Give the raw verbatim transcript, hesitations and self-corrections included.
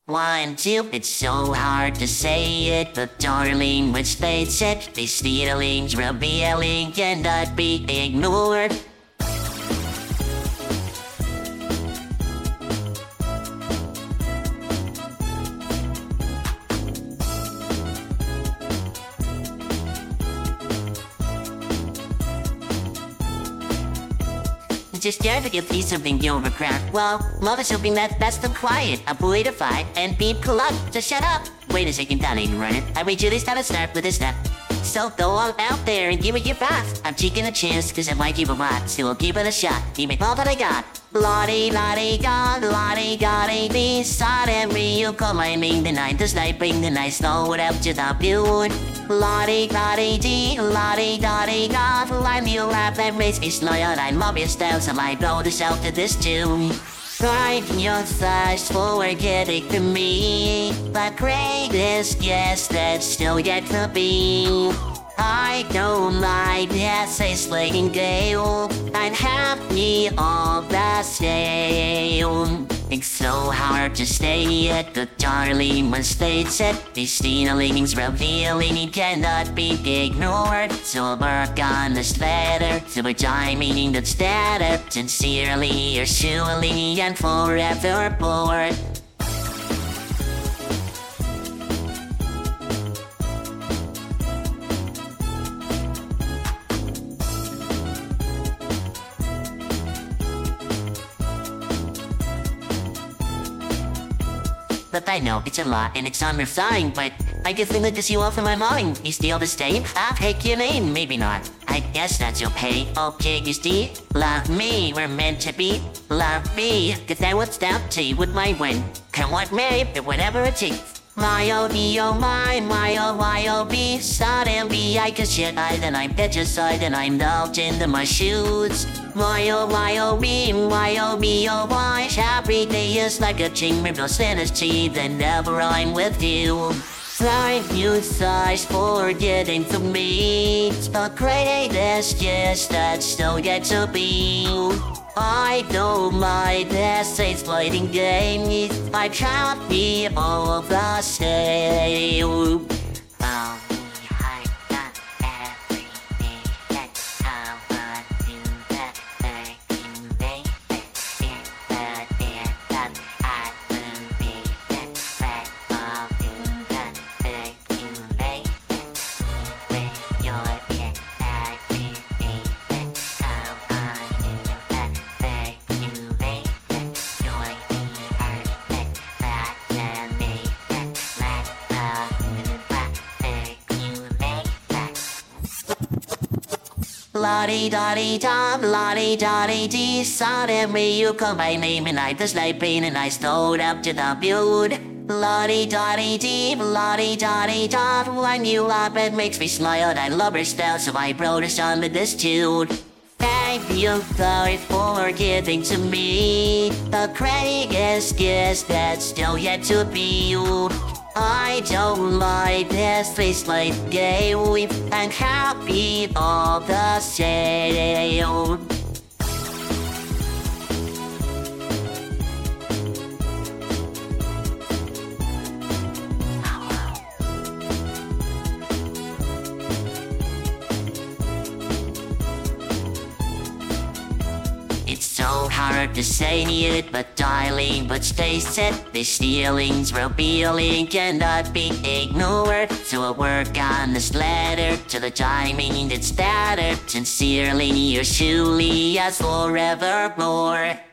One, two, it's so hard to say it, but darling, which they said, these feelings revealing cannot be ignored. Just scared to give peace something over crowd. Well, love is hoping that that's the quiet. Avoid a fight and be polite. Just shut up. Wait a second, darling, run it. I wait till they start to start with a step. So go all out there and give it your best. I'm taking a chance, cause I might give a lot. Still I'll give it a shot. Give me all that I got. Lottie, lottie, god, lottie, goddy, be suddenly you call my name tonight. This night bring the night snow up to the view. Lottie, lottie, dee, lottie, dottie, god, line you laugh that makes me slow. I love your style, so I blow this out to this tune. Right in your thighs for getting to me, but greatest yes that's still yet to be. I don't like that say slaying gale. I'm happy all the same. It's so hard to stay at the darling mistakes said. These feelings revealing cannot be ignored. So work on this letter to a timing that's better. Sincerely or surely and forever bored. But I know it's a lot and it's unrefined, but I just think that this you off in my mind. You still the same? I'll take your name, maybe not. I guess that's okay. Okay, you see? Love me, we're meant to be. Love me, cause I will stop to you with my win. Come what may, but whatever it takes. My oh me oh my, my oh my oh be. Suddenly I can shit I then I'm petrified and I'm knocked into my shoes. My oh my oh me, my oh me oh why. Every day is like a chain with no sanity, then never I'm with you. Thank you sighs for getting to me. The greatest yes that's still yet to be. I don't mind that saints playing games. I can't be all the same. Oh. Lottie dottie dom, lottie dottie dee. Suddenly you call my name and I just like pain and I stowed up to the build. Lottie dottie dee, lottie dottie dom. When you laugh it makes me smile. I love your style, so I wrote a song with this tune. Thank you guys for giving to me the greatest gift that's still yet to be. I don't like this face like gay. I'm happy all the same. It's so hard to say it, but darling, but stay set. These feelings revealing cannot be ignored. So I'll work on this letter to the timing that's better. Sincerely, yours truly, as forevermore.